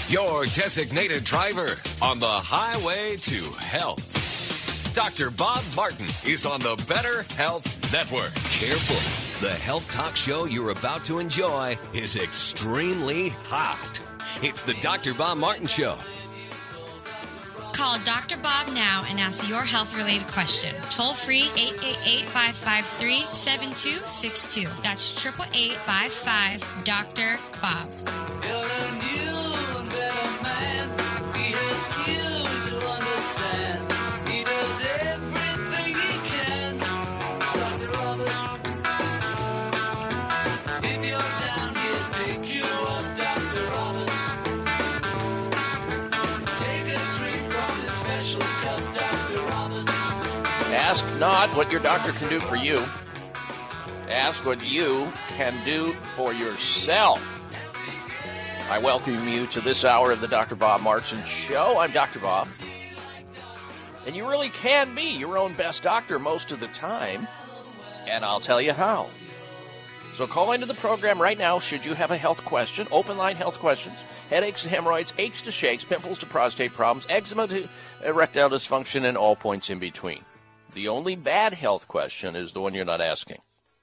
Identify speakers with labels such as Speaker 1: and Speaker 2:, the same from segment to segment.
Speaker 1: your designated driver on the highway to health. Dr. Bob Martin is on the Better Health Network. Careful. The health talk show you're about to enjoy is extremely hot. It's the Dr. Bob Martin Show.
Speaker 2: Call Dr. Bob now and ask your health-related question. Toll free 888-553-7262. That's 888-55 Dr. Bob.
Speaker 3: Ask not what your doctor can do for you. Ask what you can do for yourself. I welcome you to this hour of the Dr. Bob Martin Show. I'm Dr. Bob. And you really can be your own best doctor most of the time. And I'll tell you how. So call into the program right now should you have a health question, open line health questions, headaches and hemorrhoids, aches to shakes, pimples to prostate problems, eczema to erectile dysfunction, and all points in between. The only bad health question is the one you're not asking.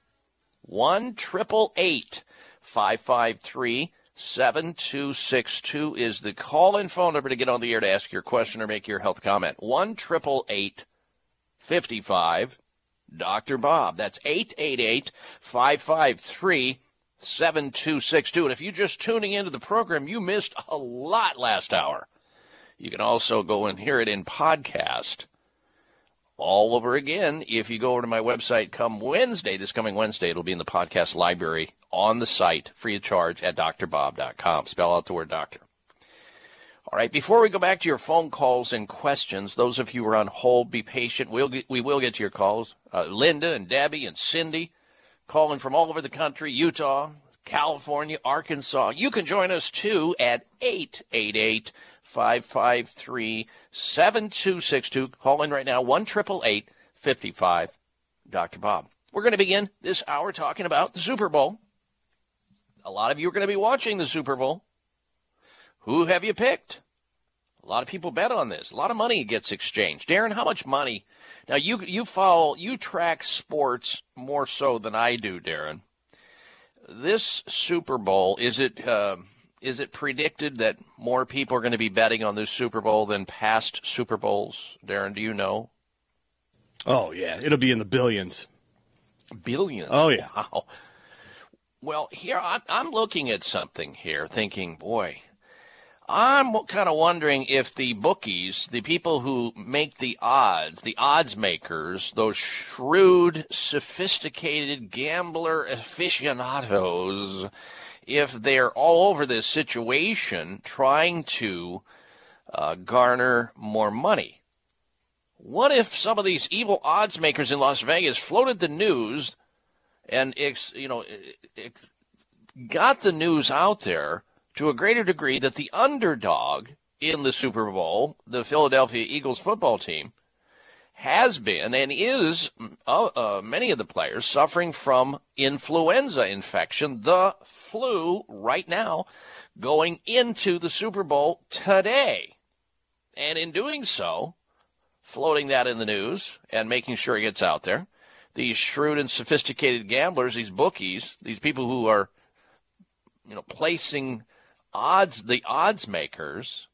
Speaker 3: 1-888-553-7262 is the call-in phone number to get on the air to ask your question or make your health comment. 1-888-55 Dr. Bob. That's 888-553-7262. And if you're just tuning into the program, you missed a lot last hour. You can also go and hear it in podcast all over again. If you go over to my website this coming Wednesday, it'll be in the podcast library on the site, free of charge, at drbob.com. Spell out the word doctor. All right, before we go back to your phone calls and questions, those of you who are on hold, be patient. We will get to your calls. Linda and Debbie and Cindy calling from all over the country, Utah, California, Arkansas. You can join us, too, at 888-553-7262. Call in right now, 1-888-55 Dr. Bob. We're going to begin this hour talking about the Super Bowl. A lot of you are going to be watching the Super Bowl. Who have you picked? A lot of people bet on this. A lot of money gets exchanged. Darren, how much money? Now, you track sports more so than I do, Darren. This Super Bowl, is it predicted that more people are going to be betting on this Super Bowl than past Super Bowls? Darren, do you know?
Speaker 4: Oh, yeah. It'll be in the billions.
Speaker 3: Billions?
Speaker 4: Oh, yeah.
Speaker 3: Wow. Well, here, I'm looking at something here thinking, boy, I'm kind of wondering if the bookies, the people who make the odds makers, those shrewd, sophisticated gambler aficionados, if they're all over this situation trying to garner more money. What if some of these evil odds makers in Las Vegas floated the news and got the news out there to a greater degree that the underdog in the Super Bowl, the Philadelphia Eagles football team, has been and is, many of the players, suffering from influenza infection, the flu, right now, going into the Super Bowl today. And in doing so, floating that in the news and making sure it gets out there, these shrewd and sophisticated gamblers, these bookies, these people who are, placing odds, the odds makers,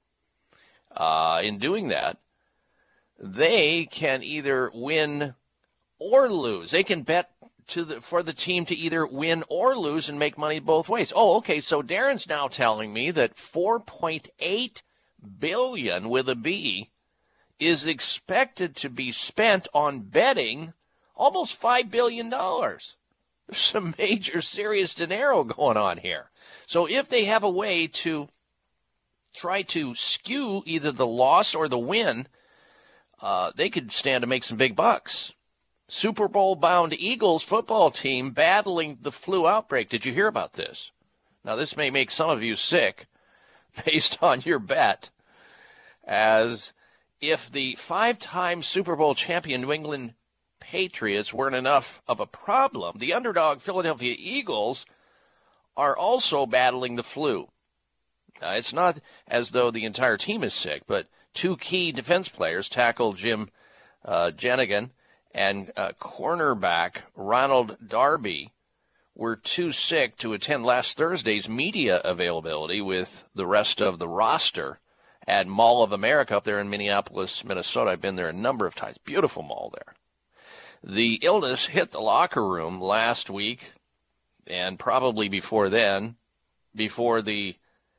Speaker 3: in doing that, they can either win or lose. They can bet for the team to either win or lose and make money both ways. Oh, okay, so Darren's now telling me that $4.8 billion with a B is expected to be spent on betting almost $5 billion. There's some major serious dinero going on here. So if they have a way to try to skew either the loss or the win, they could stand to make some big bucks. Super Bowl-bound Eagles football team battling the flu outbreak. Did you hear about this? Now, this may make some of you sick based on your bet, as if the 5-time Super Bowl champion New England Patriots weren't enough of a problem, the underdog Philadelphia Eagles are also battling the flu. It's not as though the entire team is sick, but two key defense players, tackle Jim Jenigan and cornerback Ronald Darby, were too sick to attend last Thursday's media availability with the rest of the roster at Mall of America up there in Minneapolis, Minnesota. I've been there a number of times. Beautiful mall there. The illness hit the locker room last week and probably before then, before the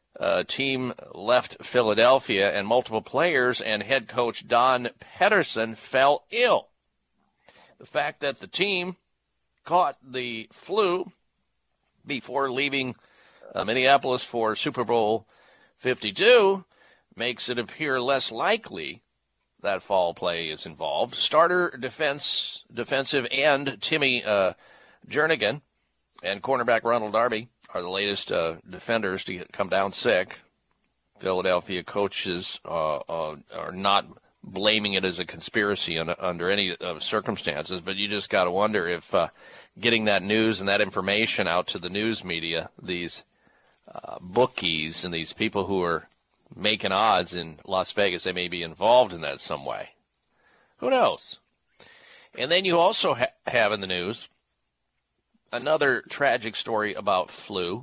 Speaker 3: team left Philadelphia, and multiple players and head coach Don Pederson fell ill. The fact that the team caught the flu before leaving Minneapolis for Super Bowl 52 makes it appear less likely that foul play is involved. Starter defensive end Timmy Jernigan and cornerback Ronald Darby are the latest defenders to come down sick. Philadelphia coaches are not blaming it as a conspiracy under any circumstances, but you just got to wonder if getting that news and that information out to the news media, these bookies and these people who are making odds in Las Vegas, they may be involved in that some way. Who knows? And then you also have in the news another tragic story about flu.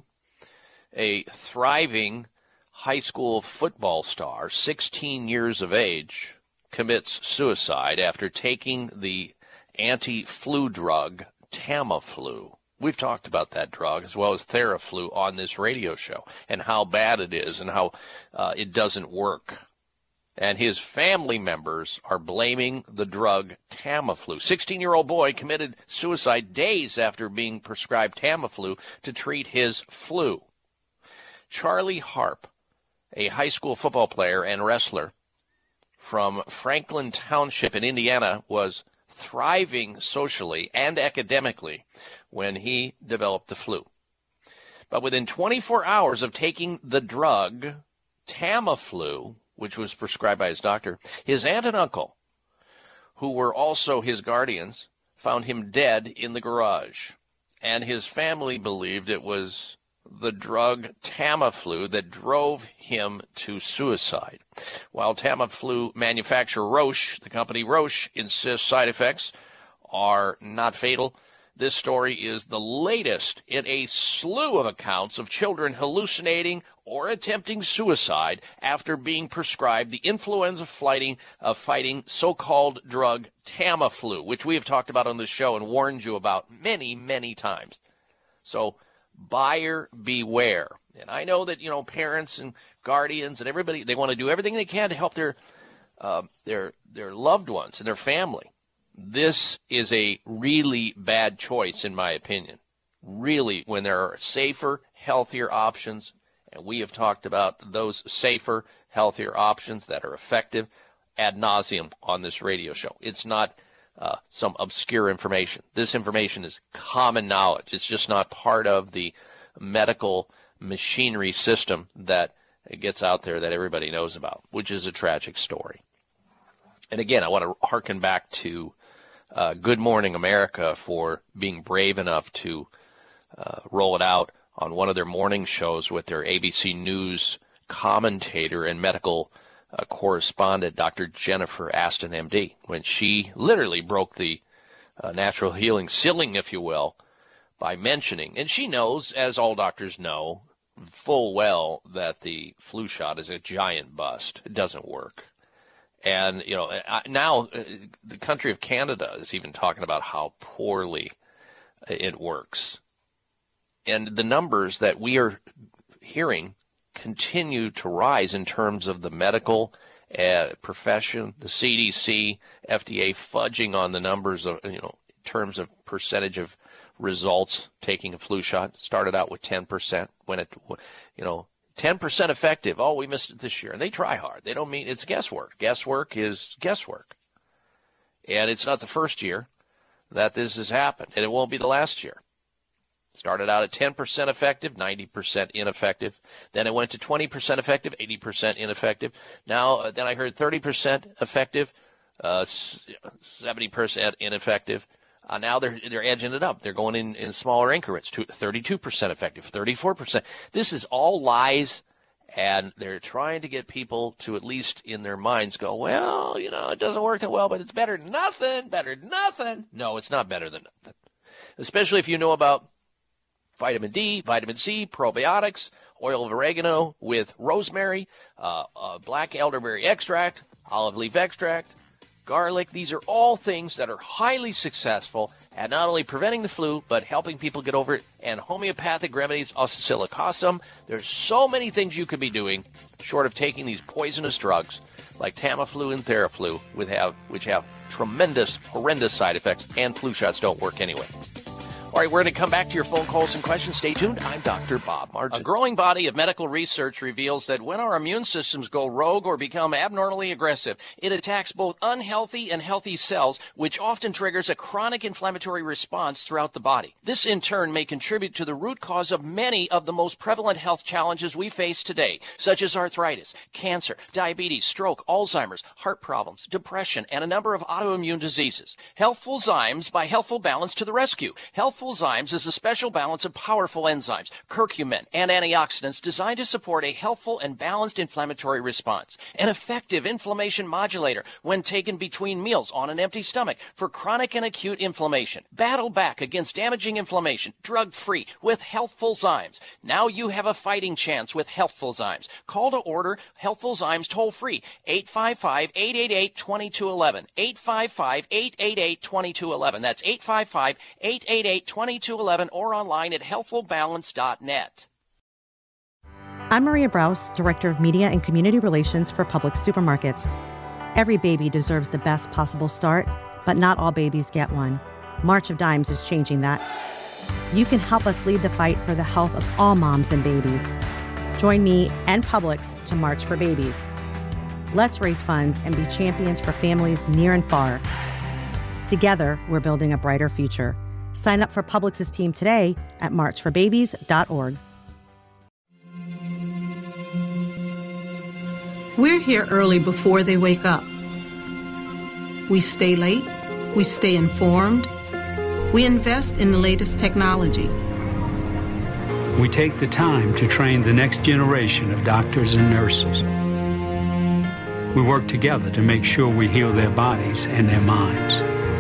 Speaker 3: A thriving high school football star, 16 years of age, commits suicide after taking the anti-flu drug Tamiflu. We've talked about that drug as well as Theraflu on this radio show and how bad it is and how it doesn't work. And his family members are blaming the drug Tamiflu. 16-year-old boy committed suicide days after being prescribed Tamiflu to treat his flu. Charlie Harp, a high school football player and wrestler from Franklin Township in Indiana, was thriving socially and academically when he developed the flu. But within 24 hours of taking the drug Tamiflu, which was prescribed by his doctor, his aunt and uncle, who were also his guardians, found him dead in the garage. And his family believed it was the drug Tamiflu that drove him to suicide. While Tamiflu manufacturer Roche, the company Roche, insists side effects are not fatal, this story is the latest in a slew of accounts of children hallucinating or attempting suicide after being prescribed the influenza fighting so-called drug Tamiflu, which we have talked about on this show and warned you about many, many times. So buyer beware. And I know that, parents and guardians and everybody, they want to do everything they can to help their loved ones and their family. This is a really bad choice, in my opinion. Really, when there are safer, healthier options, and we have talked about those safer, healthier options that are effective ad nauseum on this radio show. It's not some obscure information. This information is common knowledge. It's just not part of the medical machinery system that gets out there that everybody knows about, which is a tragic story. And again, I want to hearken back to Good Morning America for being brave enough to roll it out on one of their morning shows with their ABC News commentator and medical correspondent, Dr. Jennifer Aston, MD, when she literally broke the natural healing ceiling, if you will, by mentioning, and she knows, as all doctors know, full well that the flu shot is a giant bust. It doesn't work. And, now the country of Canada is even talking about how poorly it works. And the numbers that we are hearing continue to rise in terms of the medical profession, the CDC, FDA fudging on the numbers of, in terms of percentage of results taking a flu shot. Started out with 10%, when it, 10% effective. Oh, we missed it this year. And they try hard. They don't mean it's guesswork. Guesswork is guesswork. And it's not the first year that this has happened, and it won't be the last year. Started out at 10% effective, 90% ineffective. Then it went to 20% effective, 80% ineffective. Now, then I heard 30% effective, 70% ineffective. Now they're edging it up. They're going in smaller increments to 32% effective, 34%. This is all lies And they're trying to get people to, at least in their minds, go, well, it doesn't work that well, but it's better than nothing, better than nothing. No, it's not better than nothing. Especially if you know about vitamin D, vitamin C, probiotics, oil of oregano with rosemary, black elderberry extract, olive leaf extract, garlic. These are all things that are highly successful at not only preventing the flu, but helping people get over it. And homeopathic remedies, oscillocosum. There's so many things you could be doing short of taking these poisonous drugs like Tamiflu and Theraflu, which have tremendous, horrendous side effects, and flu shots don't work anyway. All right, we're going to come back to your phone calls and questions. Stay tuned. I'm Dr. Bob Martin. A growing body of medical research reveals that when our immune systems go rogue or become abnormally aggressive, it attacks both unhealthy and healthy cells, which often triggers a chronic inflammatory response throughout the body. This, in turn, may contribute to the root cause of many of the most prevalent health challenges we face today, such as arthritis, cancer, diabetes, stroke, Alzheimer's, heart problems, depression, and a number of autoimmune diseases. Healthful Zymes by Healthful Balance to the rescue. Healthful Zymes is a special balance of powerful enzymes, curcumin, and antioxidants designed to support a healthful and balanced inflammatory response. An effective inflammation modulator when taken between meals on an empty stomach for chronic and acute inflammation. Battle back against damaging inflammation, drug-free with Healthful Zymes. Now you have a fighting chance with Healthful Zymes. Call to order Healthful Zymes toll-free, 855-888-2211, 855-888-2211. That's 855-888-2211, or online at healthfulbalance.net.
Speaker 5: I'm Maria Brous, Director of Media and Community Relations for Publix Supermarkets. Every baby deserves the best possible start, but not all babies get one. March of Dimes is changing that. You can help us lead the fight for the health of all moms and babies. Join me and Publix to March for Babies. Let's raise funds and be champions for families near and far. Together, we're building a brighter future. Sign up for Publix's team today at marchforbabies.org.
Speaker 6: We're here early before they wake up. We stay late. We stay informed. We invest in the latest technology.
Speaker 7: We take the time to train the next generation of doctors and nurses. We work together to make sure we heal their bodies and their minds.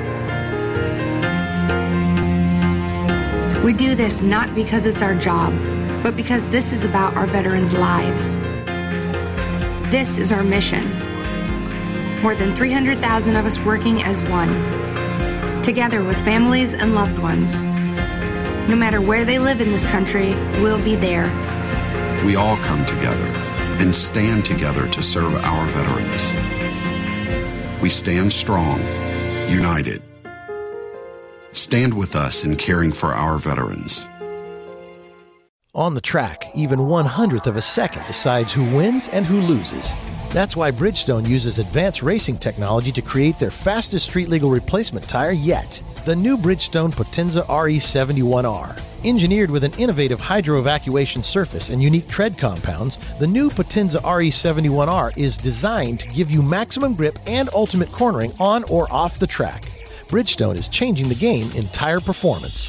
Speaker 8: We do this not because it's our job, but because this is about our veterans' lives. This is our mission. More than 300,000 of us working as one, together with families and loved ones. No matter where they live in this country, we'll be there.
Speaker 9: We all come together and stand together to serve our veterans. We stand strong, united. Stand with us in caring for our veterans.
Speaker 10: On the track, even 1/100th of a second decides who wins and who loses. That's why Bridgestone uses advanced racing technology to create their fastest street-legal replacement tire yet, the new Bridgestone Potenza RE71R. Engineered with an innovative hydro-evacuation surface and unique tread compounds, the new Potenza RE71R is designed to give you maximum grip and ultimate cornering on or off the track. Bridgestone is changing the game in tire performance.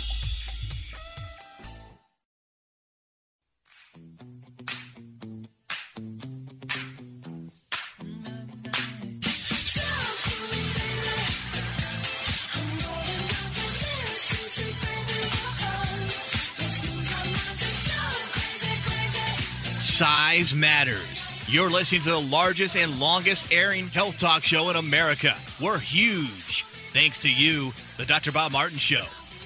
Speaker 11: Size matters. You're listening to the largest and longest airing health talk show in America. We're huge. Thanks to you, the Dr. Bob Martin Show.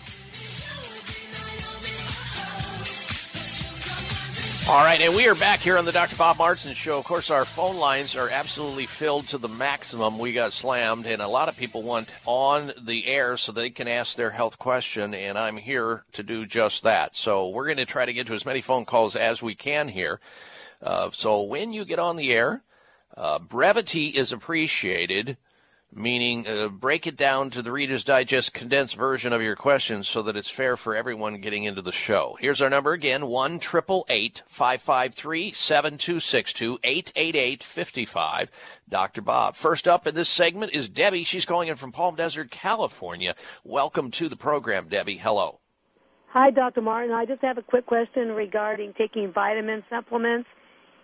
Speaker 3: All right, and we are back here on the Dr. Bob Martin Show. Of course, our phone lines are absolutely filled to the maximum. We got slammed, and a lot of people want on the air so they can ask their health question, and I'm here to do just that. So we're going to try to get to as many phone calls as we can here. So when you get on the air, brevity is appreciated, meaning break it down to the Reader's Digest condensed version of your questions so that it's fair for everyone getting into the show. Here's our number again, 1-888-553-7262, 888-55. Dr. Bob. First up in this segment is Debbie. She's calling in from Palm Desert, California. Welcome to the program, Debbie. Hello.
Speaker 12: Hi, Dr. Martin. I just have a quick question regarding taking vitamin supplements.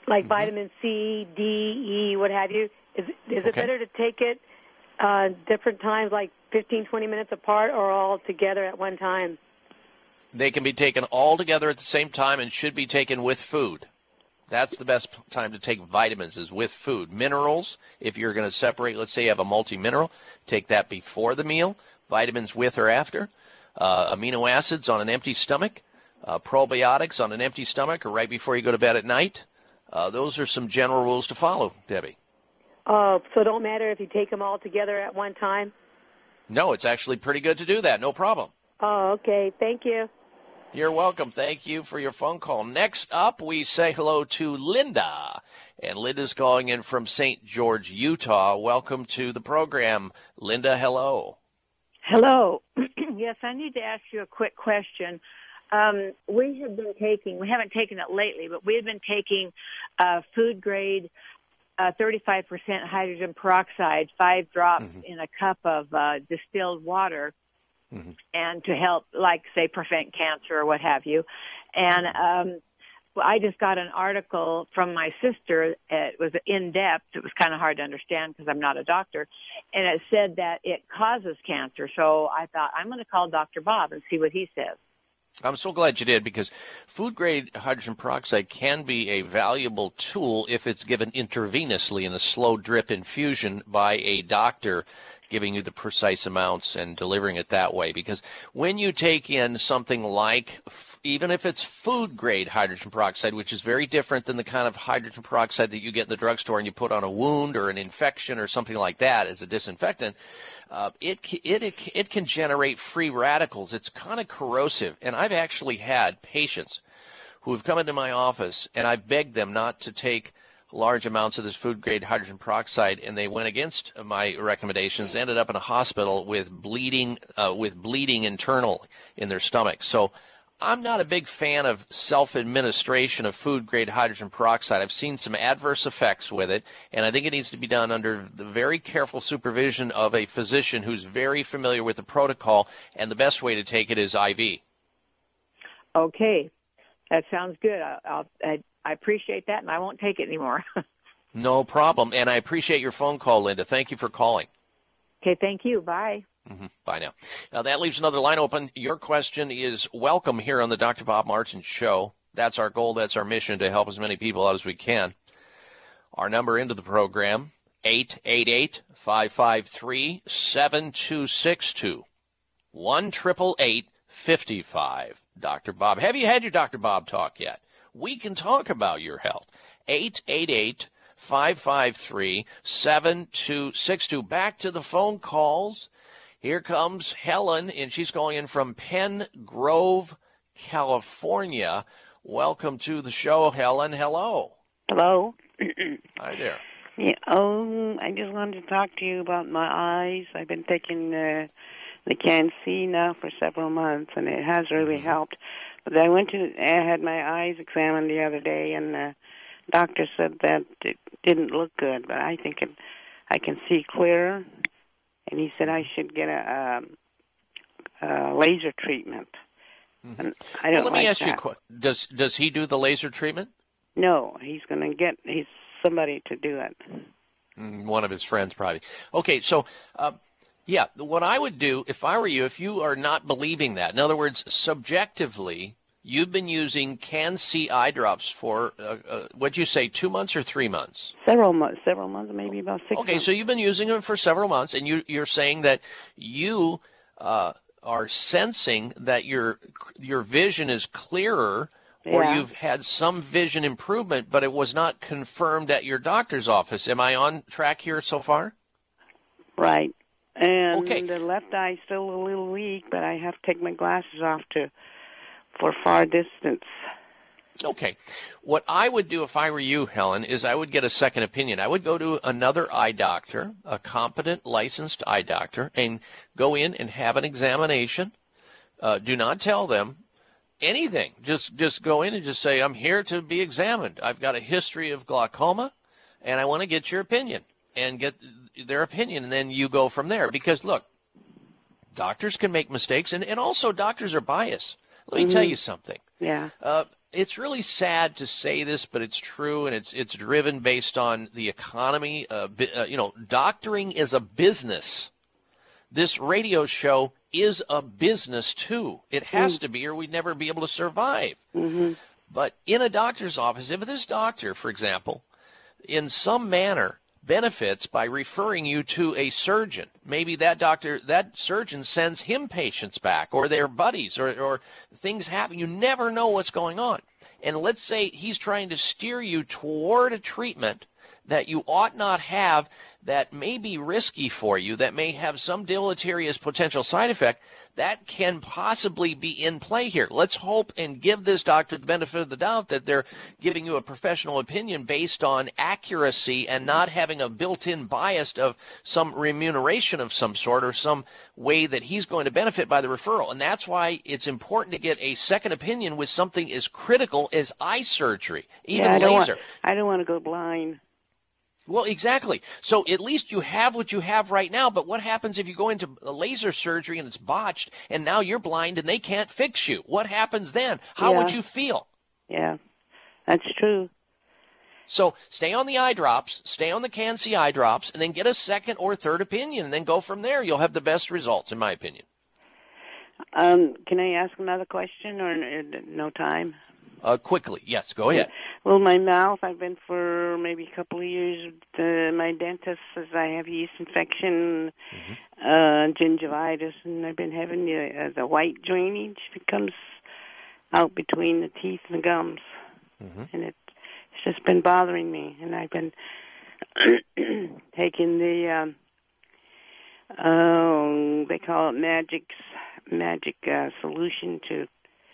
Speaker 12: like vitamin C, D, E, what have you. Is it better to take it different times, like 15, 20 minutes apart, or all together at one time?
Speaker 3: They can be taken all together at the same time and should be taken with food. That's the best time to take vitamins, is with food. Minerals, if you're going to separate, let's say you have a multi-mineral, take that before the meal. Vitamins with or after. Amino acids on an empty stomach. Probiotics on an empty stomach or right before you go to bed at night. Those are some general rules to follow, Debbie.
Speaker 12: So it don't matter if you take them all together at one time?
Speaker 3: No, it's actually pretty good to do that. No problem.
Speaker 12: Oh, okay. Thank you.
Speaker 3: You're welcome. Thank you for your phone call. Next up, we say hello to Linda. And Linda's calling in from St. George, Utah. Welcome to the program. Linda, hello.
Speaker 13: Hello. Yes, I need to ask you a quick question. We haven't taken it lately, but we have been taking food grade 35% hydrogen peroxide, 5 drops in a cup of distilled water, and to help, like, say, prevent cancer or what have you. And I just got an article from my sister. It was in-depth. It was kind of hard to understand because I'm not a doctor. And it said that it causes cancer. So I thought, I'm going to call Dr. Bob and see what he says.
Speaker 3: I'm so glad you did, because food-grade hydrogen peroxide can be a valuable tool if it's given intravenously in a slow drip infusion by a doctor, giving you the precise amounts and delivering it that way. Because when you take in something like, even if it's food-grade hydrogen peroxide, which is very different than the kind of hydrogen peroxide that you get in the drugstore and you put on a wound or an infection or something like that as a disinfectant, it can generate free radicals. It's kind of corrosive. And I've actually had patients who have come into my office, and I begged them not to take large amounts of this food-grade hydrogen peroxide, and they went against my recommendations, ended up in a hospital with bleeding internal in their stomach. So I'm not a big fan of self-administration of food-grade hydrogen peroxide. I've seen some adverse effects with it, and I think it needs to be done under the very careful supervision of a physician who's very familiar with the protocol, and the best way to take it is IV.
Speaker 13: Okay. That sounds good. I appreciate that, and I won't take it anymore.
Speaker 3: No problem, and I appreciate your phone call, Linda. Thank you for calling.
Speaker 13: Okay, thank you. Bye.
Speaker 3: Bye now. Now, that leaves another line open. Your question is welcome here on the Dr. Bob Martin Show. That's our goal. That's our mission, to help as many people out as we can. Our number into the program, 888-553-7262. 1-888-55. Dr. Bob. Have you had your Dr. Bob talk yet? We can talk about your health. 888-553-7262. Back to the phone calls. Here comes Helen, and she's calling in from Penn Grove, California. Welcome to the show, Helen. Hello.
Speaker 14: Hello.
Speaker 3: Hi there.
Speaker 14: Yeah, I just wanted to talk to you about my eyes. I've been taking the Can-C now for several months, and it has really helped. But I had my eyes examined the other day, and the doctor said that it didn't look good, but I think I can see clearer. And he said I should get a laser treatment. And I don't
Speaker 3: let me ask
Speaker 14: that.
Speaker 3: you a question. Does he do the laser treatment?
Speaker 14: No, he's going to get somebody to do it.
Speaker 3: One of his friends, probably. Okay, so yeah, what I would do if I were you, if you are not believing that, in other words, subjectively, you've been using Can-C eye drops for, what'd you say, 2 months or 3 months?
Speaker 14: Several months, maybe about 6 months.
Speaker 3: Okay, so you've been using them for several months, and you're saying that you are sensing that your vision is clearer, or you've had some vision improvement, but it was not confirmed at your doctor's office. Am I on track here so far?
Speaker 14: Right. And the left eye is still a little weak, but I have to take my glasses off for far distance.
Speaker 3: Okay. What I would do if I were you, Helen, is I would get a second opinion. I would go to another eye doctor, a competent, licensed eye doctor, and go in and have an examination. Do not tell them anything. Just go in and just say, I'm here to be examined. I've got a history of glaucoma, and I want to get your opinion, and get their opinion, and then you go from there. Because, look, doctors can make mistakes, and also doctors are biased. Let me tell you something.
Speaker 14: Yeah.
Speaker 3: it's really sad to say this, but it's true, and it's driven based on the economy. Doctoring is a business. This radio show is a business, too. It has to be, or we'd never be able to survive.
Speaker 14: Mm-hmm.
Speaker 3: But in a doctor's office, if this doctor, for example, in some manner benefits by referring you to a surgeon, maybe that surgeon sends him patients back, or their buddies, or things happen. You never know what's going on. And let's say he's trying to steer you toward a treatment that you ought not have, that may be risky for you, that may have some deleterious potential side effect. That can possibly be in play here. Let's hope and give this doctor the benefit of the doubt that they're giving you a professional opinion based on accuracy and not having a built-in bias of some remuneration of some sort or some way that he's going to benefit by the referral. And that's why it's important to get a second opinion with something as critical as eye surgery, even laser.
Speaker 14: I don't want to go blind.
Speaker 3: Well, exactly. So at least you have what you have right now, but what happens if you go into a laser surgery and it's botched and now you're blind and they can't fix you? What happens then? How would you feel?
Speaker 14: Yeah, that's true.
Speaker 3: So stay on the eye drops, stay on the CanC eye drops, and then get a second or third opinion, and then go from there. You'll have the best results, in my opinion.
Speaker 14: Can I ask another question, or no time?
Speaker 3: Quickly, yes, go ahead.
Speaker 14: Well, my mouth, I've been for maybe a couple of years. My dentist says I have yeast infection, gingivitis, and I've been having the white drainage that comes out between the teeth and the gums. And it's just been bothering me. And I've been taking the, they call it magic solution to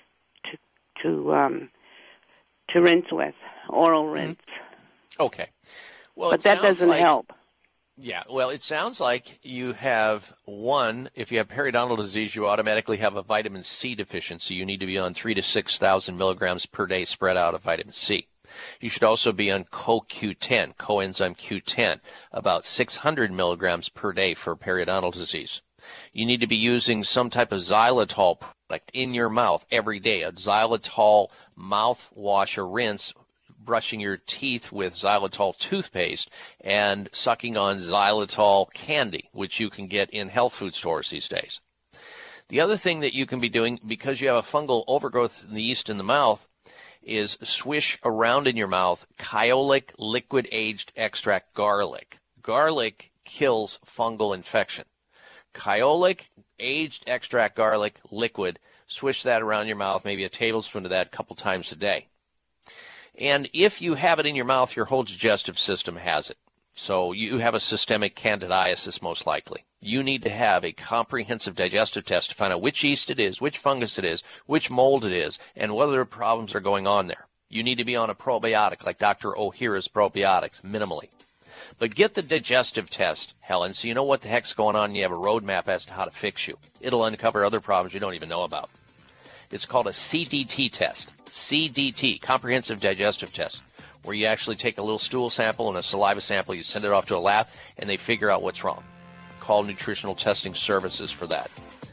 Speaker 14: rinse with, oral rinse.
Speaker 3: Okay. Well,
Speaker 14: but that doesn't help.
Speaker 3: Yeah, well, it sounds like you have if you have periodontal disease, you automatically have a vitamin C deficiency. You need to be on 3,000 to 6,000 milligrams per day spread out of vitamin C. You should also be on CoQ10, coenzyme Q10, about 600 milligrams per day for periodontal disease. You need to be using some type of xylitol product in your mouth every day, a xylitol mouthwash or rinse, brushing your teeth with xylitol toothpaste and sucking on xylitol candy, which you can get in health food stores these days. The other thing that you can be doing, because you have a fungal overgrowth in the yeast in the mouth, is swish around in your mouth Kyolic liquid aged extract garlic. Garlic kills fungal infection. Kyolic aged extract garlic liquid, swish that around your mouth, maybe a tablespoon of that a couple times a day. And if you have it in your mouth, your whole digestive system has it. So you have a systemic candidiasis most likely. You need to have a comprehensive digestive test to find out which yeast it is, which fungus it is, which mold it is, and what other problems are going on there. You need to be on a probiotic like Dr. Ohhira's probiotics, minimally. But get the digestive test, Helen, so you know what the heck's going on and you have a roadmap as to how to fix you. It'll uncover other problems you don't even know about. It's called a CDT test. CDT, Comprehensive Digestive Test, where you actually take a little stool sample and a saliva sample, you send it off to a lab, and they figure out what's wrong. Call Nutritional Testing Services for that.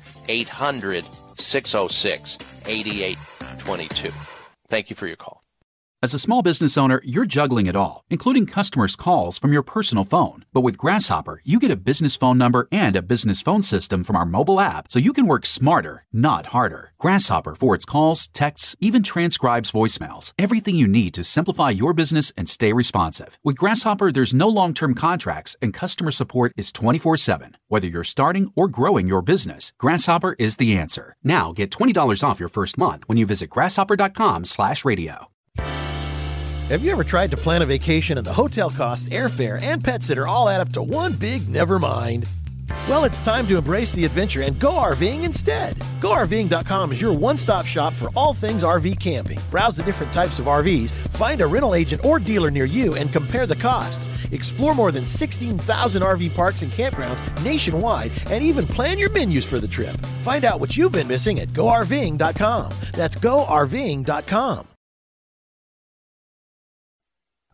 Speaker 3: 800-606-8822. Thank you for your call.
Speaker 15: As a small business owner, you're juggling it all, including customers' calls from your personal phone. But with Grasshopper, you get a business phone number and a business phone system from our mobile app, so you can work smarter, not harder. Grasshopper forwards calls, texts, even transcribes voicemails. Everything you need to simplify your business and stay responsive. With Grasshopper, there's no long-term contracts, and customer support is 24/7. Whether you're starting or growing your business, Grasshopper is the answer. Now get $20 off your first month when you visit grasshopper.com/radio.
Speaker 10: Have you ever tried to plan a vacation and the hotel costs, airfare, and pet sitter all add up to one big never mind? Well, it's time to embrace the adventure and go RVing instead. GoRVing.com is your one-stop shop for all things RV camping. Browse the different types of RVs, find a rental agent or dealer near you, and compare the costs. Explore more than 16,000 RV parks and campgrounds nationwide, and even plan your menus for the trip. Find out what you've been missing at GoRVing.com. That's GoRVing.com.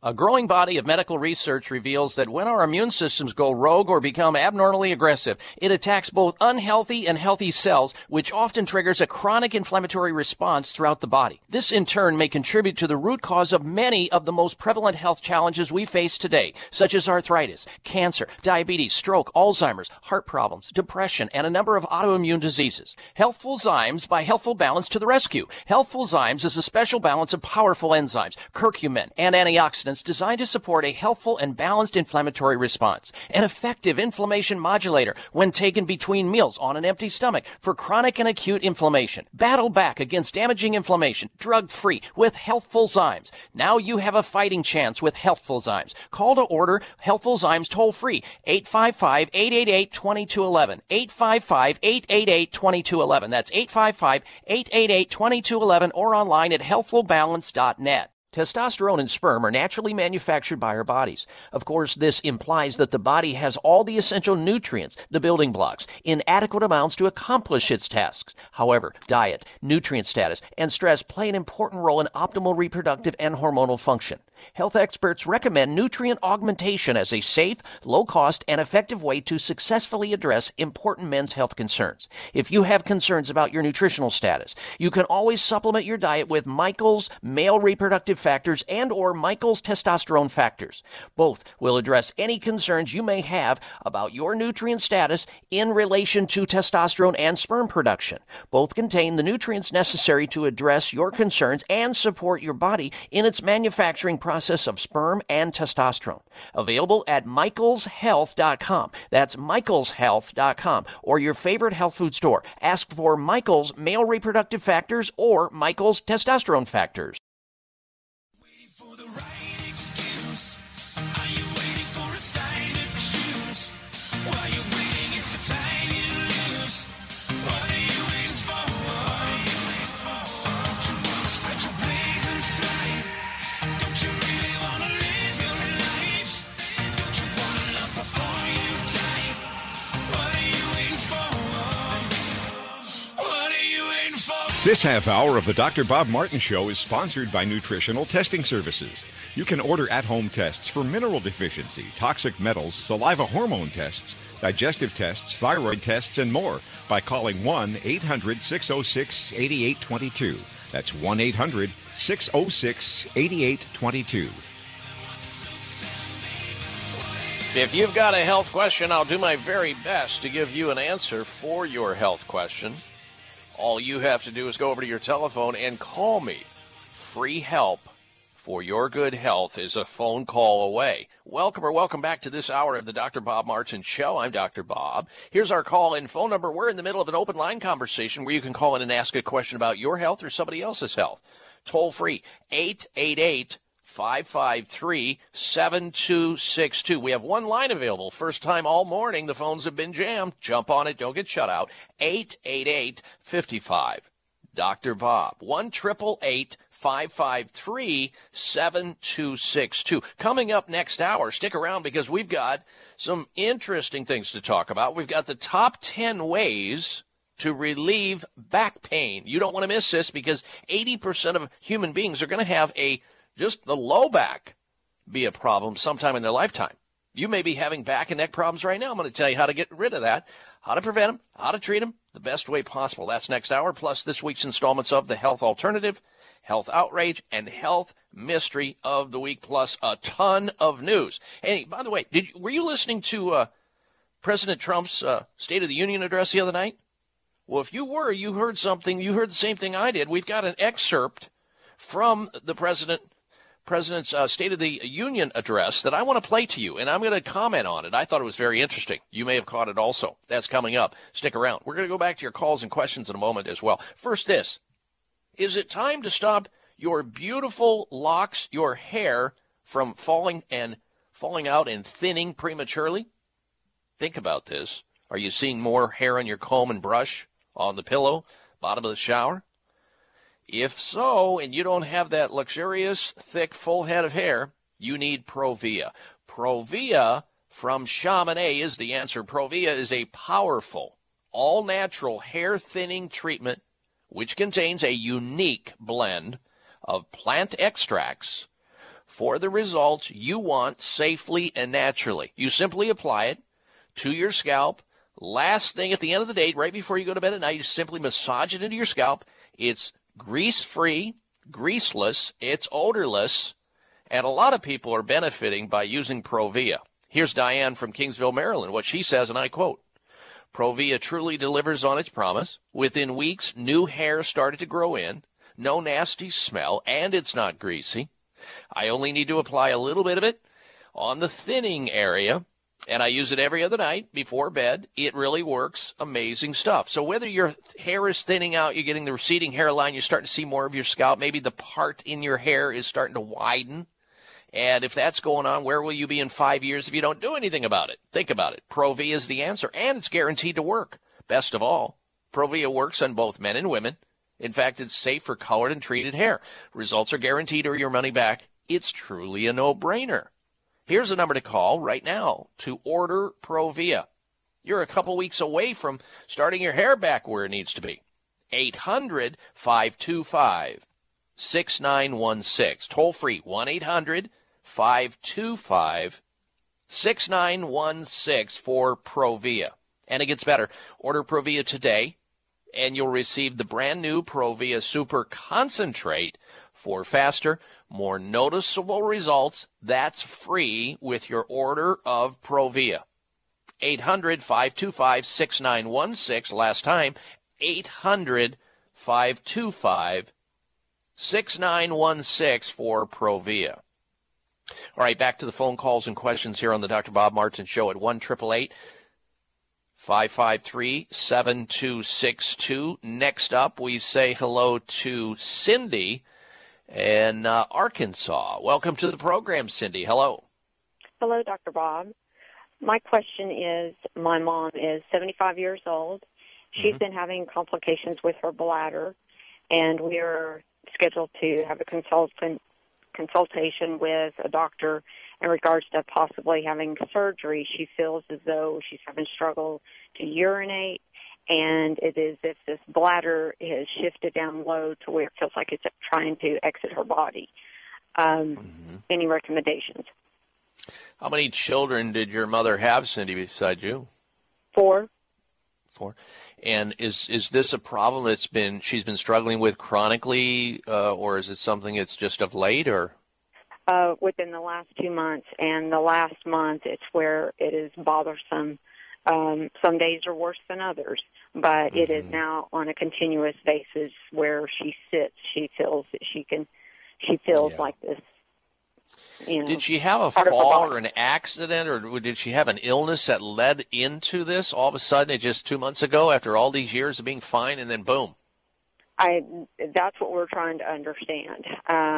Speaker 3: A growing body of medical research reveals that when our immune systems go rogue or become abnormally aggressive, it attacks both unhealthy and healthy cells, which often triggers a chronic inflammatory response throughout the body. This, in turn, may contribute to the root cause of many of the most prevalent health challenges we face today, such as arthritis, cancer, diabetes, stroke, Alzheimer's, heart problems, depression, and a number of autoimmune diseases. Healthful Zymes by Healthful Balance to the rescue. Healthful Zymes is a special balance of powerful enzymes, curcumin, and antioxidants designed to support a healthful and balanced inflammatory response. An effective inflammation modulator when taken between meals on an empty stomach for chronic and acute inflammation. Battle back against damaging inflammation, drug-free with Healthful Zymes. Now you have a fighting chance with Healthful Zymes. Call to order Healthful Zymes toll-free, 855-888-2211, 855-888-2211. That's 855-888-2211 or online at healthfulbalance.net. Testosterone and sperm are naturally manufactured by our bodies. Of course, this implies that the body has all the essential nutrients, the building blocks, in adequate amounts to accomplish its tasks. However, diet, nutrient status, and stress play an important role in optimal reproductive and hormonal function. Health experts recommend nutrient augmentation as a safe, low-cost, and effective way to successfully address important men's health concerns. If you have concerns about your nutritional status, you can always supplement your diet with Michael's Male Reproductive Factors and or Michael's Testosterone Factors. Both will address any concerns you may have about your nutrient status in relation to testosterone and sperm production. Both contain the nutrients necessary to address your concerns and support your body in its manufacturing process of sperm and testosterone. Available at michaelshealth.com. That's michaelshealth.com or your favorite health food store. Ask for Michael's Male Reproductive Factors or Michael's Testosterone Factors.
Speaker 16: This half hour of the Dr. Bob Martin Show is sponsored by Nutritional Testing Services. You can order at-home tests for mineral deficiency, toxic metals, saliva hormone tests, digestive tests, thyroid tests, and more by calling 1-800-606-8822. That's 1-800-606-8822.
Speaker 3: If you've got a health question, I'll do my very best to give you an answer for your health question. All you have to do is go over to your telephone and call me. Free help for your good health is a phone call away. Welcome back to this hour of the Dr. Bob Martin Show. I'm Dr. Bob. Here's our call-in phone number. We're in the middle of an open line conversation where you can call in and ask a question about your health or somebody else's health. Toll free, 888-553-7262. We have one line available. First time all morning. The phones have been jammed. Jump on it. Don't get shut out. 888-55. Dr. Bob. 1-888-553-7262. Coming up next hour, stick around because we've got some interesting things to talk about. We've got the top 10 ways to relieve back pain. You don't want to miss this because 80% of human beings are going to have just the low back be a problem sometime in their lifetime. You may be having back and neck problems right now. I'm going to tell you how to get rid of that, how to prevent them, how to treat them the best way possible. That's next hour, plus this week's installments of The Health Alternative, Health Outrage, and Health Mystery of the Week, plus a ton of news. Hey, by the way, were you listening to President Trump's State of the Union address the other night? Well, if you were, you heard something. You heard the same thing I did. We've got an excerpt from the President's State of the Union address that I want to play to you, and I'm going to comment on it. I thought it was very interesting. You may have caught it also. That's coming up. Stick around. We're going to go back to your calls and questions in a moment as well. First, this. Is it time to stop your beautiful locks, your hair, from falling out and thinning prematurely? Think about this. Are you seeing more hair on your comb and brush, on the pillow, bottom of the shower? If so, and you don't have that luxurious, thick, full head of hair, you need Provia. Provia from Chamonix is the answer. Provia is a powerful, all-natural hair-thinning treatment which contains a unique blend of plant extracts for the results you want safely and naturally. You simply apply it to your scalp. Last thing at the end of the day, right before you go to bed at night, you simply massage it into your scalp. It's grease-free, greaseless, it's odorless, and a lot of people are benefiting by using Provia. Here's Diane from Kingsville, Maryland, what she says, and I quote, Provia truly delivers on its promise. Within weeks, new hair started to grow in, no nasty smell, and it's not greasy. I only need to apply a little bit of it on the thinning area, and I use it every other night before bed. It really works. Amazing stuff. So whether your hair is thinning out, you're getting the receding hairline, you're starting to see more of your scalp, maybe the part in your hair is starting to widen. And if that's going on, where will you be in 5 years if you don't do anything about it? Think about it. Provia is the answer, and it's guaranteed to work. Best of all, Provia works on both men and women. In fact, it's safe for colored and treated hair. Results are guaranteed or your money back. It's truly a no-brainer. Here's a number to call right now to order Provia. You're a couple weeks away from starting your hair back where it needs to be. 800-525-6916. Toll free, 1-800-525-6916 for Provia. And it gets better. Order Provia today, and you'll receive the brand new Provia Super Concentrate for faster, more noticeable results. That's free with your order of Provia. 800-525-6916. Last time, 800-525-6916 for Provia. All right, back to the phone calls and questions here on the Dr. Bob Martin Show at 1-888-553-7262. Next up, we say hello to Cindy in Arkansas. Welcome to the program, Cindy. Hello.
Speaker 17: Hello, Dr. Bob. My question is, my mom is 75 years old. She's been having complications with her bladder, and we are scheduled to have a consultation with a doctor in regards to possibly having surgery. She feels as though she's having struggle to urinate, and it is as if this bladder has shifted down low to where it feels like it's trying to exit her body. Any recommendations?
Speaker 3: How many children did your mother have, Cindy, beside you?
Speaker 17: 4.
Speaker 3: 4. And is this a problem she's been struggling with chronically, or is it something that's just of late, or?
Speaker 17: Within the last 2 months, and the last month it's where it is bothersome. Some days are worse than others, but it is now on a continuous basis where she sits. She feels that she feels like this. You know,
Speaker 3: did she have a fall or an accident, or did she have an illness that led into this all of a sudden, just 2 months ago, after all these years of being fine, and then boom?
Speaker 17: That's what we're trying to understand.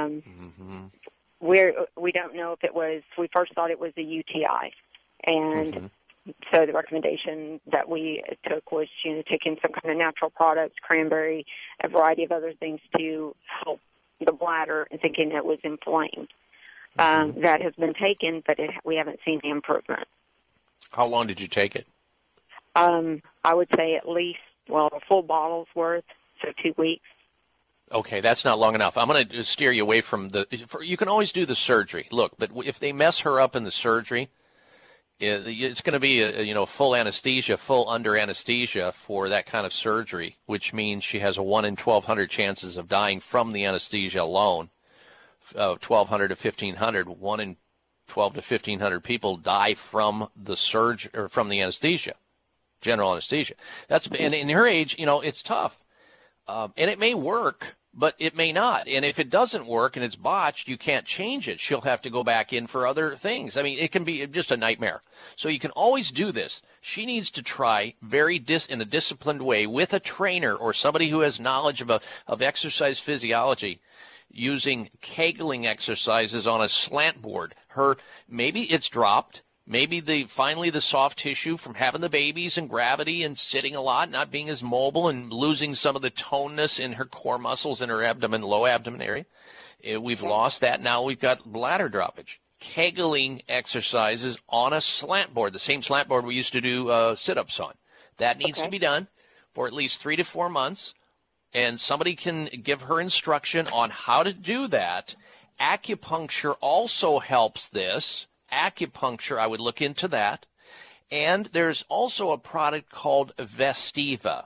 Speaker 17: We don't know if it was. We first thought it was a UTI, and so the recommendation that we took was, taking some kind of natural products, cranberry, a variety of other things to help the bladder, and thinking it was inflamed. That has been taken, but we haven't seen the improvement.
Speaker 3: How long did you take it?
Speaker 17: I would say at least, a full bottle's worth, so 2 weeks.
Speaker 3: Okay, that's not long enough. I'm going to steer you away from you can always do the surgery. Look, but if they mess her up in the surgery, it's going to be full anesthesia, full under anesthesia for that kind of surgery, which means she has a 1 in 1,200 chances of dying from the anesthesia alone. 1,200 to 1,500, 1 in 12 to 1,500 people die from the surgery or from the anesthesia, general anesthesia. And in her age, it's tough, and it may work, but it may not. And if it doesn't work and it's botched, you can't change it. She'll have to go back in for other things. I mean, it can be just a nightmare. So you can always do this. She needs to try in a disciplined way with a trainer or somebody who has knowledge of exercise physiology, using Kegling exercises on a slant board. Maybe it's dropped. Maybe finally the soft tissue from having the babies and gravity and sitting a lot, not being as mobile, and losing some of the toneness in her core muscles in her abdomen, low abdomen area. We've lost that. Now we've got bladder droppage. Kegling exercises on a slant board, the same slant board we used to do sit-ups on. That needs to be done for at least 3 to 4 months. And somebody can give her instruction on how to do that Acupuncture also helps this. Acupuncture, I would look into that. And there's also a product called Vestiva,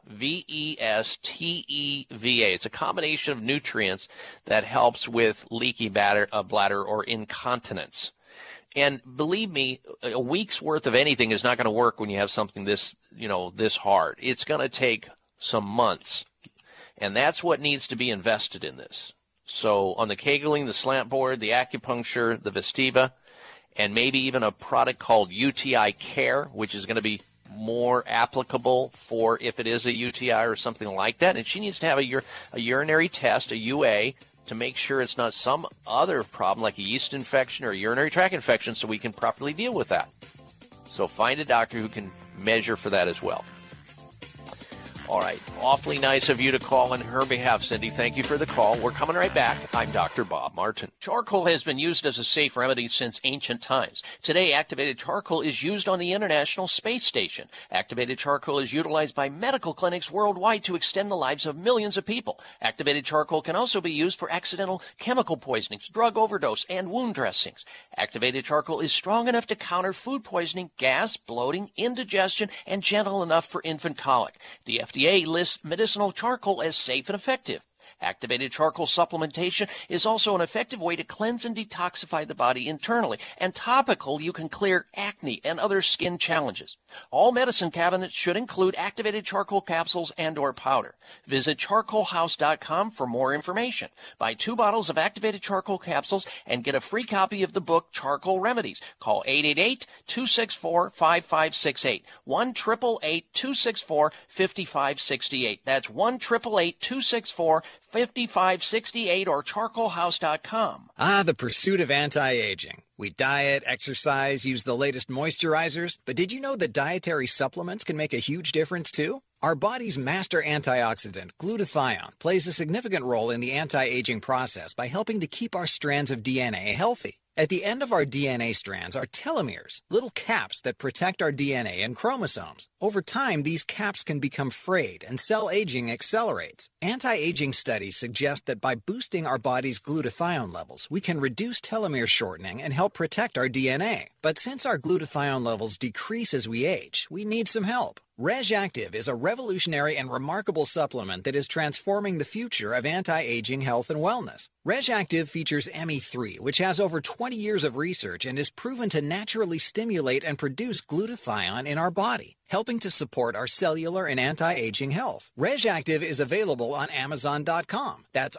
Speaker 3: Vesteva. It's a combination of nutrients that helps with leaky bladder or incontinence. And believe me, a week's worth of anything is not going to work when you have something this hard. It's going to take some months. And that's what needs to be invested in this. So on the Kegling, the slant board, the acupuncture, the Vestiva, and maybe even a product called UTI Care, which is going to be more applicable for if it is a UTI or something like that. And she needs to have a urinary test, a UA, to make sure it's not some other problem like a yeast infection or a urinary tract infection, so we can properly deal with that. So find a doctor who can measure for that as well. All right. Awfully nice of you to call on her behalf, Cindy. Thank you for the call. We're coming right back. I'm Dr. Bob Martin. Charcoal has been used as a safe remedy since ancient times. Today, activated charcoal is used on the International Space Station. Activated charcoal is utilized by medical clinics worldwide to extend the lives of millions of people. Activated charcoal can also be used for accidental chemical poisonings, drug overdose, and wound dressings. Activated charcoal is strong enough to counter food poisoning, gas, bloating, indigestion, and gentle enough for infant colic. The FDA lists medicinal charcoal as safe and effective. Activated charcoal supplementation is also an effective way to cleanse and detoxify the body internally. And topical, you can clear acne and other skin challenges. All medicine cabinets should include activated charcoal capsules and or powder. Visit charcoalhouse.com for more information. Buy 2 bottles of activated charcoal capsules and get a free copy of the book Charcoal Remedies. Call 888-264-5568. 1-888-264-5568. That's 1-888-264-5568 or charcoalhouse.com.
Speaker 18: The pursuit of anti-aging. We diet, exercise, use the latest moisturizers, but did you know that dietary supplements can make a huge difference too? Our body's master antioxidant, glutathione, plays a significant role in the anti-aging process by helping to keep our strands of DNA healthy. At the end of our DNA strands are telomeres, little caps that protect our DNA and chromosomes. Over time, these caps can become frayed and cell aging accelerates. Anti-aging studies suggest that by boosting our body's glutathione levels, we can reduce telomere shortening and help protect our DNA. But since our glutathione levels decrease as we age, we need some help. RegActive is a revolutionary and remarkable supplement that is transforming the future of anti-aging health and wellness. RegActive features ME3, which has over 20 years of research and is proven to naturally stimulate and produce glutathione in our body, helping to support our cellular and anti-aging health. RegActive is available on Amazon.com. That's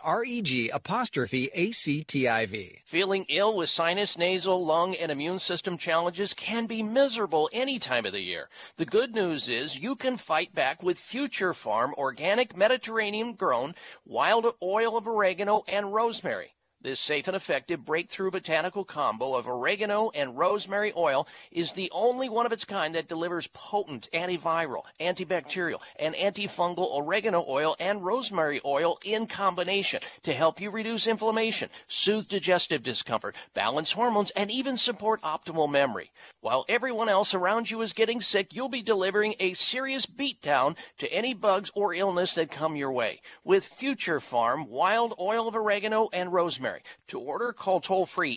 Speaker 18: REG''ACTIV.
Speaker 3: Feeling ill with sinus, nasal, lung, and immune system challenges can be miserable any time of the year. The good news is you can fight back with Future Farm organic Mediterranean-grown wild oil of oregano and rosemary. This safe and effective breakthrough botanical combo of oregano and rosemary oil is the only one of its kind that delivers potent antiviral, antibacterial, and antifungal oregano oil and rosemary oil in combination to help you reduce inflammation, soothe digestive discomfort, balance hormones, and even support optimal memory. While everyone else around you is getting sick, you'll be delivering a serious beatdown to any bugs or illness that come your way with Future Farm wild oil of oregano and rosemary. To order, call toll-free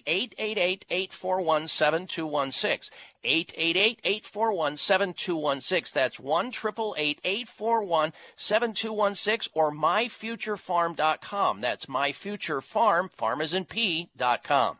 Speaker 3: 888-841-7216. 888-841-7216. That's 1-888-841-7216 or myfuturefarm.com. That's myfuturefarm, farm as in P.com.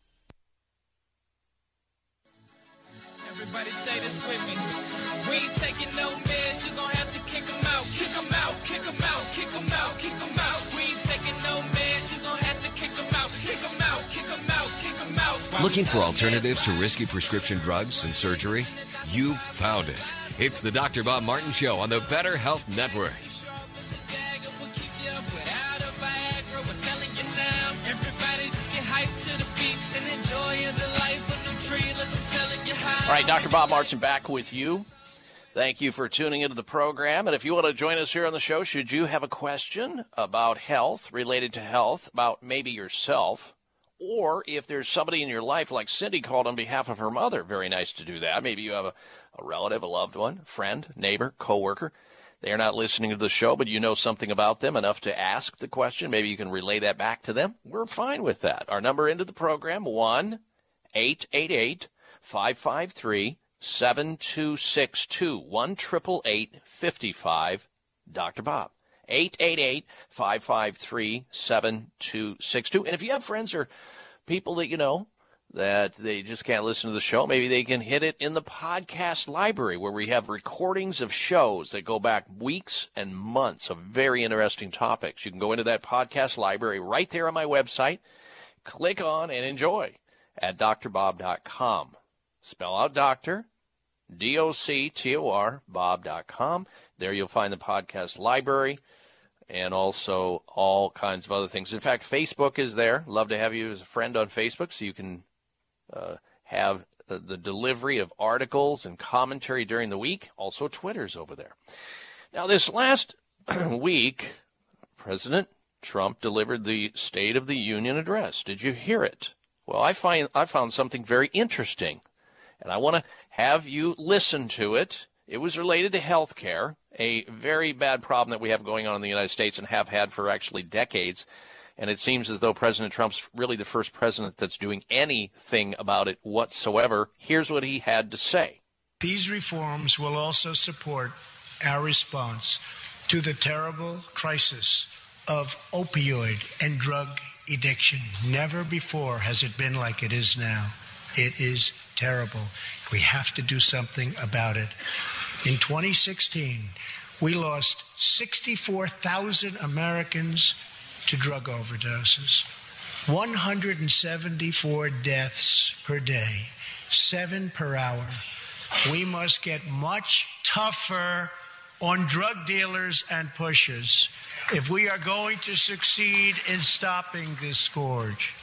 Speaker 19: Everybody say this with me. We ain't taking no meds, you gon' have to kick them out. Kick them out, kick them out, kick them out, kick them out. We ain't taking no meds, you gon' have to kick them out. Kick them out, kick them out, kick them out.
Speaker 1: Looking for alternatives to risky prescription drugs and surgery? You found it. It's the Dr. Bob Martin Show on the Better Health Network.
Speaker 3: All right, Dr. Bob Martin back with you. Thank you for tuning into the program. And if you want to join us here on the show, should you have a question about health, related to health, about maybe yourself, or if there's somebody in your life, like Cindy called on behalf of her mother, very nice to do that. Maybe you have a relative, a loved one, friend, neighbor, coworker they're not listening to the show, but you know something about them enough to ask the question. Maybe you can relay that back to them. We're fine with that. Our number into the program, 1-888-553-7262. 1-888-55 Dr. Bob. 888-553-7262. And if you have friends or people that you know that they just can't listen to the show, maybe they can hit it in the podcast library where we have recordings of shows that go back weeks and months of very interesting topics. You can go into that podcast library right there on my website, click on and enjoy at drbob.com. Spell out doctor, D-O-C-T-O-R, bob.com. There you'll find the podcast library and also all kinds of other things. In fact, Facebook is there. Love to have you as a friend on Facebook so you can have the delivery of articles and commentary during the week. Also, Twitter's over there. Now, this last week, President Trump delivered the State of the Union address. Did you hear it? Well, I found something very interesting, and I want to have you listen to it. It was related to health care, a very bad problem that we have going on in the United States and have had for actually decades. And it seems as though President Trump's really the first president that's doing anything about it whatsoever. Here's what he had to say.
Speaker 20: These reforms will also support our response to the terrible crisis of opioid and drug addiction. Never before has it been like it is now. It is terrible. We have to do something about it. In 2016, we lost 64,000 Americans to drug overdoses, 174 deaths per day, 7 per hour. We must get much tougher on drug dealers and pushers if we are going to succeed in stopping this scourge.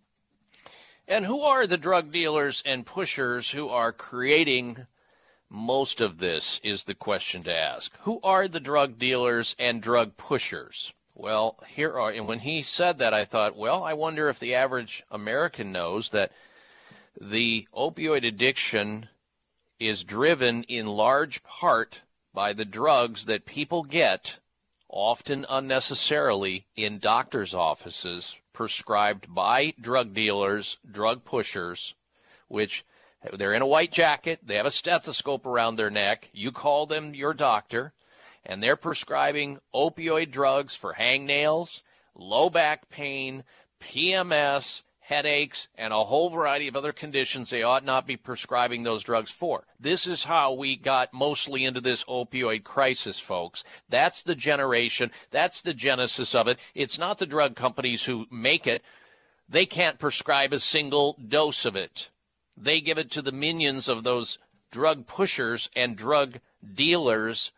Speaker 3: And who are the drug dealers and pushers who are creating most of this is the question to ask. Who are the drug dealers and drug pushers? Well, and when he said that, I thought, well, I wonder if the average American knows that the opioid addiction is driven in large part by the drugs that people get, often unnecessarily, in doctors' offices, prescribed by drug dealers, drug pushers, which they're in a white jacket, they have a stethoscope around their neck, you call them your doctor, and they're prescribing opioid drugs for hangnails, low back pain, PMS, headaches, and a whole variety of other conditions they ought not be prescribing those drugs for. This is how we got mostly into this opioid crisis, folks. That's the generation. That's the genesis of it. It's not the drug companies who make it. They can't prescribe a single dose of it. They give it to the minions of those drug pushers and drug dealers,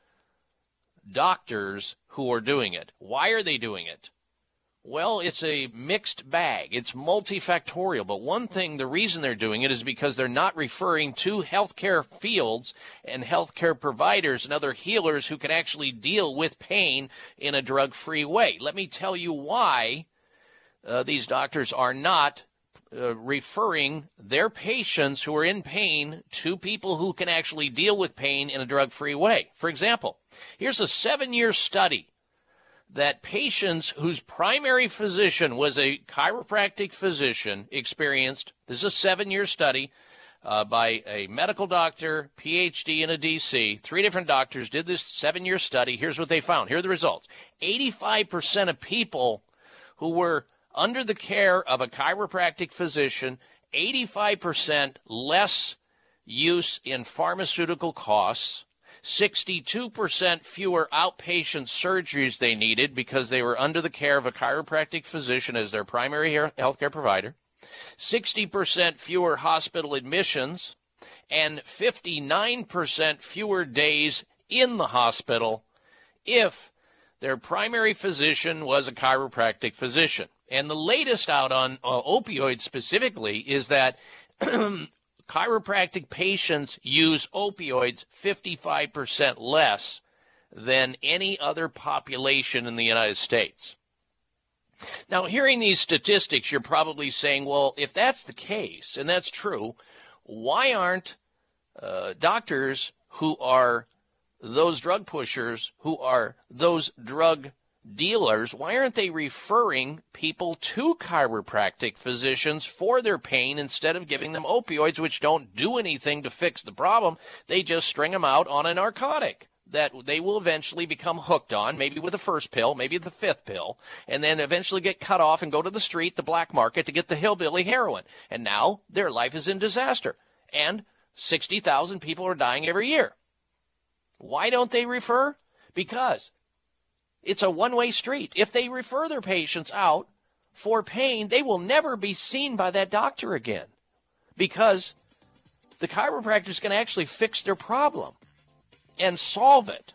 Speaker 3: doctors who are doing it. Why are they doing it? Well, it's a mixed bag. It's multifactorial. But one thing, the reason they're doing it is because they're not referring to healthcare fields and healthcare providers and other healers who can actually deal with pain in a drug-free way. Let me tell you why these doctors are not referring their patients who are in pain to people who can actually deal with pain in a drug-free way. For example, here's a 7-year study that patients whose primary physician was a chiropractic physician experienced. This is a 7-year study by a medical doctor, PhD, and a DC. 3 different doctors did this 7-year study. Here's what they found. Here are the results. 85% of people who were under the care of a chiropractic physician, 85% less use in pharmaceutical costs, 62% fewer outpatient surgeries they needed because they were under the care of a chiropractic physician as their primary healthcare provider, 60% fewer hospital admissions, and 59% fewer days in the hospital if their primary physician was a chiropractic physician. And the latest out on opioids specifically is that chiropractic patients use opioids 55% less than any other population in the United States. Now, hearing these statistics, you're probably saying, well, if that's the case, and that's true, why aren't doctors who are those drug pushers who are those drug dealers, why aren't they referring people to chiropractic physicians for their pain instead of giving them opioids, which don't do anything to fix the problem? They just string them out on a narcotic that they will eventually become hooked on, maybe with the first pill, maybe the fifth pill, and then eventually get cut off and go to the street, the black market, to get the hillbilly heroin. And now their life is in disaster. And 60,000 people are dying every year. Why don't they refer? Because it's a one-way street. If they refer their patients out for pain, they will never be seen by that doctor again, because the chiropractor is going to actually fix their problem and solve it.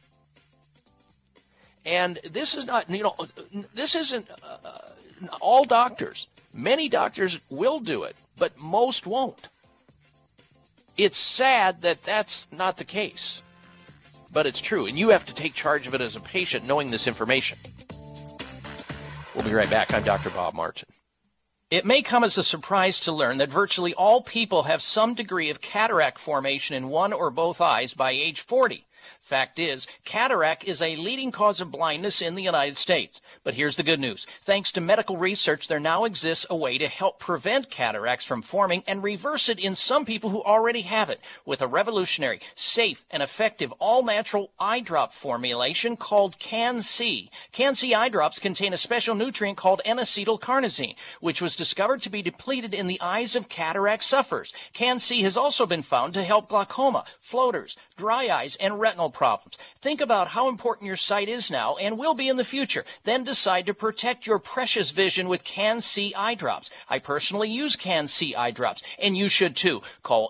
Speaker 3: And this is not, this isn't all doctors. Many doctors will do it, but most won't. It's sad that that's not the case, but it's true. And you have to take charge of it as a patient, knowing this information. We'll be right back. I'm Dr. Bob Martin. It may come as a surprise to learn that virtually all people have some degree of cataract formation in one or both eyes by age 40. Fact is, cataract is a leading cause of blindness in the United States. But here's the good news. Thanks to medical research, there now exists a way to help prevent cataracts from forming and reverse it in some people who already have it with a revolutionary, safe, and effective all-natural eye drop formulation called Can-C. Can-C eye drops contain a special nutrient called N-acetylcarnosine, which was discovered to be depleted in the eyes of cataract sufferers. Can-C has also been found to help glaucoma, floaters, dry eyes, and retinal problems. Think about how important your sight is now and will be in the future. Then decide to protect your precious vision with Can-C eye drops. I personally use Can-C eye drops, and you should too. Call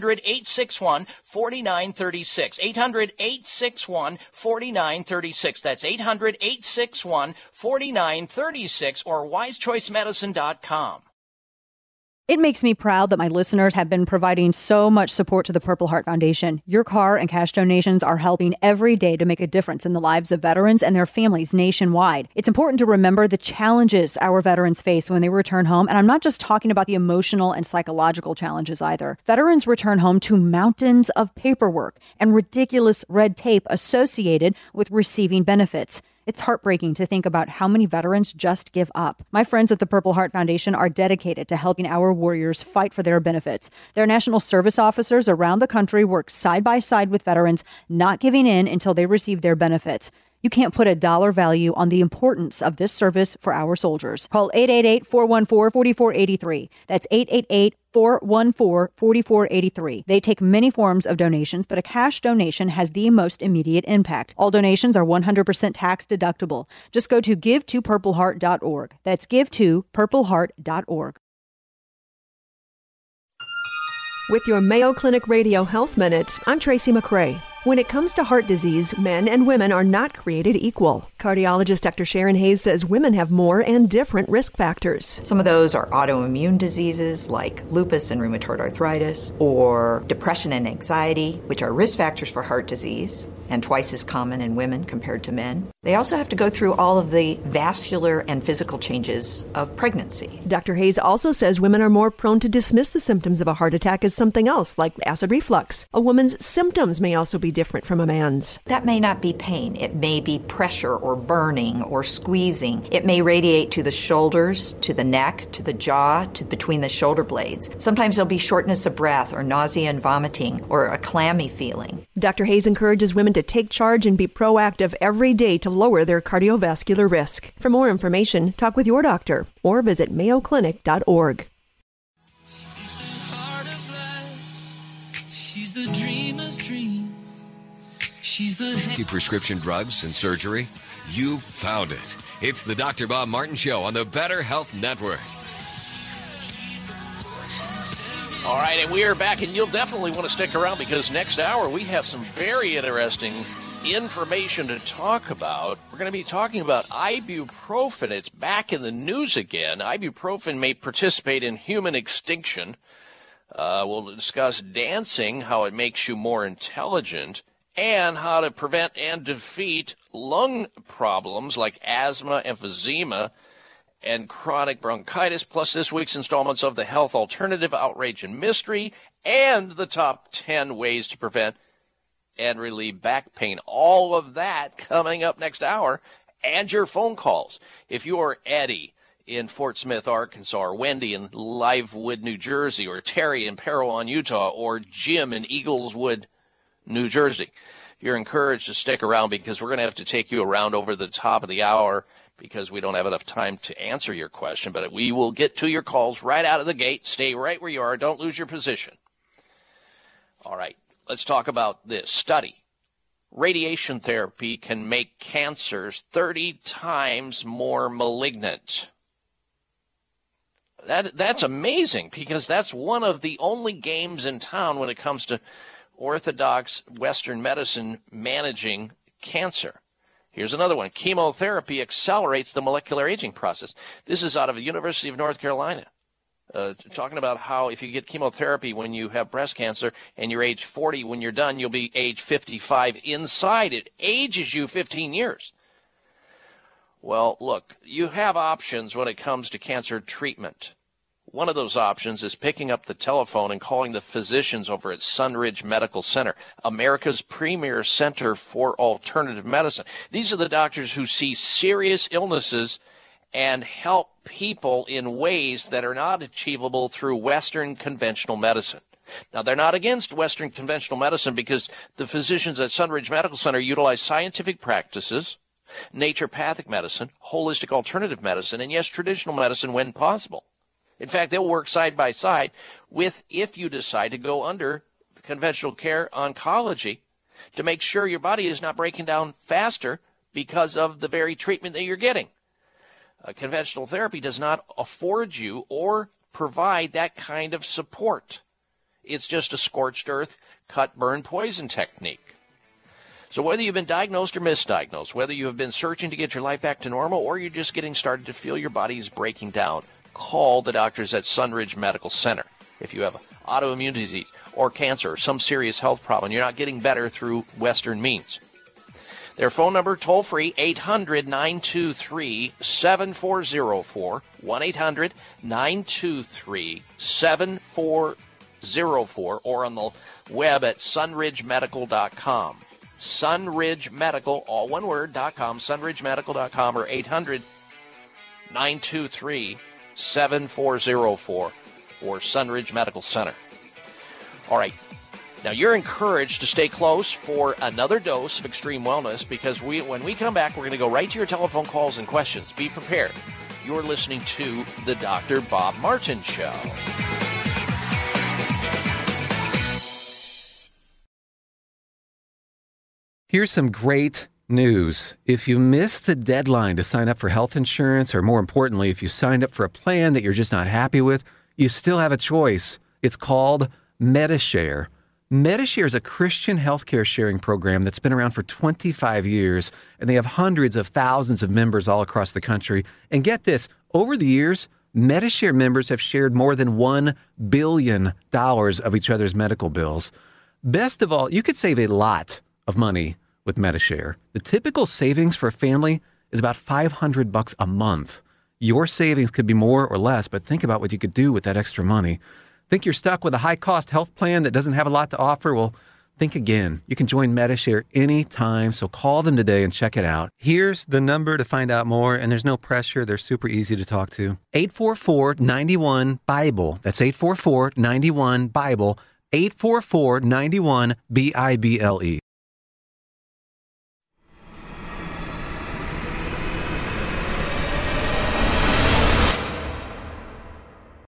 Speaker 3: 800-861-4936. 800-861-4936. That's 800-861-4936 or wisechoicemedicine.com.
Speaker 21: It makes me proud that my listeners have been providing so much support to the Purple Heart Foundation. Your car and cash donations are helping every day to make a difference in the lives of veterans and their families nationwide. It's important to remember the challenges our veterans face when they return home, and I'm not just talking about the emotional and psychological challenges either. Veterans return home to mountains of paperwork and ridiculous red tape associated with receiving benefits. It's heartbreaking to think about how many veterans just give up. My friends at the Purple Heart Foundation are dedicated to helping our warriors fight for their benefits. Their national service officers around the country work side by side with veterans, not giving in until they receive their benefits. You can't put a dollar value on the importance of this service for our soldiers. Call 888-414-4483. That's 888-414-4483. They take many forms of donations, but a cash donation has the most immediate impact. All donations are 100% tax deductible. Just go to givetopurpleheart.org. That's givetopurpleheart.org.
Speaker 22: With your Mayo Clinic Radio Health Minute, I'm Tracy McRae. When it comes to heart disease, men and women are not created equal. Cardiologist Dr. Sharon Hayes says women have more and different risk factors.
Speaker 23: Some of those are autoimmune diseases like lupus and rheumatoid arthritis, or depression and anxiety, which are risk factors for heart disease and twice as common in women compared to men. They also have to go through all of the vascular and physical changes of pregnancy.
Speaker 22: Dr. Hayes also says women are more prone to dismiss the symptoms of a heart attack as something else, like acid reflux. A woman's symptoms may also be different from a man's.
Speaker 23: That may not be pain. It may be pressure or burning or squeezing. It may radiate to the shoulders, to the neck, to the jaw, to between the shoulder blades. Sometimes there'll be shortness of breath or nausea and vomiting or a clammy feeling.
Speaker 22: Dr. Hayes encourages women to take charge and be proactive every day to lower their cardiovascular risk. For more information, talk with your doctor or visit mayoclinic.org.
Speaker 19: She's the dreamer's dream. She's the
Speaker 1: prescription drugs and surgery. You found it. It's the Dr. Bob Martin Show on the Better Health Network.
Speaker 3: All right, and we are back, and you'll definitely want to stick around because next hour we have some very interesting information to talk about. We're going to be talking about ibuprofen. It's back in the news again. Ibuprofen may participate in human extinction. We'll discuss dancing, how it makes you more intelligent, and how to prevent and defeat lung problems like asthma, emphysema, and chronic bronchitis, plus this week's installments of the Health Alternative, Outrage and Mystery, and the top 10 ways to prevent and relieve back pain. All of that coming up next hour, and your phone calls. If you're Eddie in Fort Smith, Arkansas, or Wendy in Livewood, New Jersey, or Terry in Parowan, Utah, or Jim in Eagleswood, New Jersey, you're encouraged to stick around because we're going to have to take you around over the top of the hour because we don't have enough time to answer your question. But we will get to your calls right out of the gate. Stay right where you are. Don't lose your position. All right, let's talk about this study. Radiation therapy can make cancers 30 times more malignant. That's amazing because that's one of the only games in town when it comes to orthodox Western medicine managing cancer. Here's another one. Chemotherapy accelerates the molecular aging process. This is out of the University of North Carolina. Talking about how if you get chemotherapy when you have breast cancer and you're age 40, when you're done, you'll be age 55 inside. It ages you 15 years. Well, look, you have options when it comes to cancer treatment. One of those options is picking up the telephone and calling the physicians over at Sunridge Medical Center, America's premier center for alternative medicine. These are the doctors who see serious illnesses and help people in ways that are not achievable through Western conventional medicine. Now, they're not against Western conventional medicine because the physicians at Sunridge Medical Center utilize scientific practices, naturopathic medicine, holistic alternative medicine, and yes, traditional medicine when possible. In fact, they'll work side by side with, if you decide to go under conventional care oncology, to make sure your body is not breaking down faster because of the very treatment that you're getting. Conventional therapy does not afford you or provide that kind of support. It's just a scorched earth, cut, burn, poison technique. So whether you've been diagnosed or misdiagnosed, whether you have been searching to get your life back to normal or you're just getting started to feel your body is breaking down, call the doctors at Sunridge Medical Center. If you have autoimmune disease or cancer or some serious health problem, you're not getting better through Western means. Their phone number, toll-free, 800-923-7404, 1-800-923-7404, or on the web at sunridgemedical.com. Sunridgemedical, all one word, .com, sunridgemedical.com, or 800-923-7404 for Sunridge Medical Center. All right. Now, you're encouraged to stay close for another dose of Extreme Wellness because when we come back, we're going to go right to your telephone calls and questions. Be prepared. You're listening to The Dr. Bob Martin Show.
Speaker 2: Here's some great news. If you missed the deadline to sign up for health insurance, or more importantly, if you signed up for a plan that you're just not happy with, you still have a choice. It's called Medi-Share. Medi-Share is a Christian healthcare sharing program that's been around for 25 years, and they have hundreds of thousands of members all across the country. And get this, over the years, Medi-Share members have shared more than $1 billion of each other's medical bills. Best of all, you could save a lot of money with Medi-Share. The typical savings for a family is about $500 a month. Your savings could be more or less, but think about what you could do with that extra money. Think you're stuck with a high-cost health plan that doesn't have a lot to offer? Well, think again. You can join Medi-Share anytime, so call them today and check it out. Here's the number to find out more, and there's no pressure. They're super easy to talk to. 844-91-BIBLE. That's 844-91-BIBLE. 844-91-BIBLE.